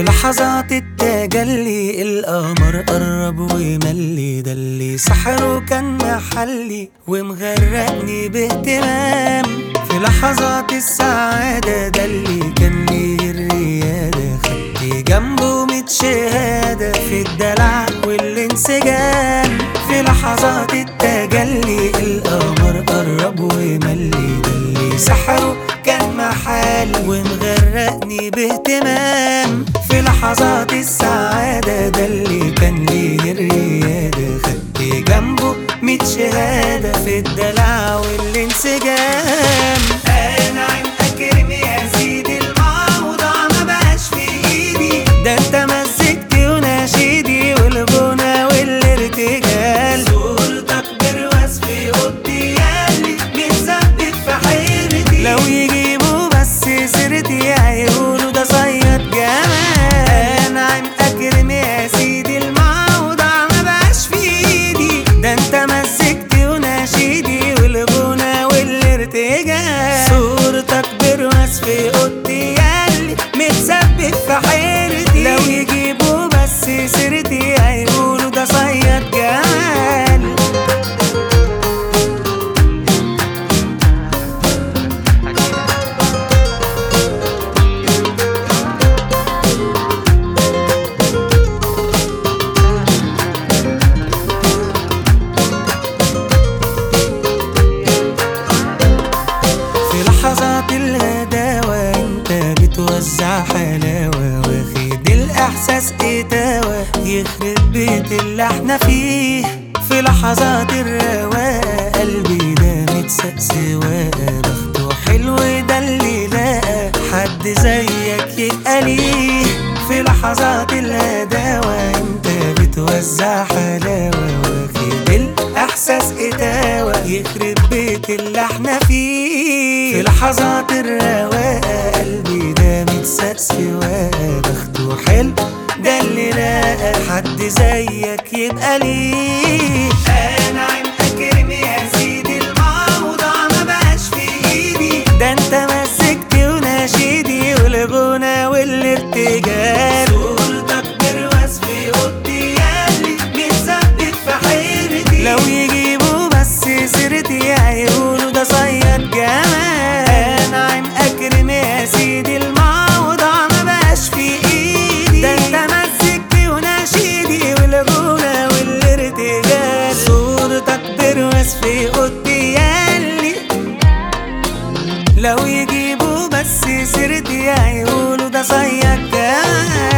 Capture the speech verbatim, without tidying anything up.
لحظات التجلي القمر قرب وملي، ده اللي سحره كان محلي ومغرقني باهتمام. في لحظات السعادة ده اللي كان ليه الريادة، خدت جنبه ميت شهادة في الدلع والانسجام. في لحظات التجلي القمر قرب وملي، ده اللي سحره كان محال ومغرقني باهتمام. في لحظات السعادة ده اللي كان ليه الريادة، خدت جنبه ميت شهادة في الدلع والانسجام. انا عين اكرم يا سيدي، الموضوع ما بقاش في ايدي، ده انت مزجت وناشيدي والغنى والارتجال. صورتك بروصفي اوضتي ياللي متثبت في حيرتي، لو يجيبوا بس سيرتي هيقولوا ده صياد جمال. انا عين اكرم يا سيدي، الموضوع ما بقاش في ايدي، ده انت مزجت وناشيدي والغنى والارتجال. صورتك بروصفي اوضتي ياللي متثبت في حيرتي، لو يجيبوا بس سيرتي هيقولوا ده صياد جمال. لحظات الهداوة انت بتوزع حلاوة، واخد الاحساس اتاوة يخرب بيت اللي احنا فيه. في لحظات الرواقة قلبي ده متسق سواقة، بخته حلو ده اللي لاقى حد زيك يبقى ليه. في لحظات الهداوة انت بتوزع حلاوة، واخد الاحساس اتاوة يخرب بيت اللي احنا فيه. في لحظات الرواقة قلبي ده متسق سواقة، بخته حلو ده اللي لاقى حد زيك يبقى ليه. انا عين اكرم يا سيدي، الموضوع ما بقاش في ايدي، ده انت مزجت وناشيدي والغنى والارتجال. صورتك بروصفي اوضتي ياللي متثبت في حيرتي، لو يجيبوا بس سيرتي هيقولوا ده صياد جمال. انا عين اكرم يا سيدي، الموضوع ما بقاش في ايدي، ده انت مزجت وناشيدي والغنى والارتجال. صورتك بروصفي اوضتي ياللي لو يجيبوا بس سيرتي هيقولوا ده صياد جمال.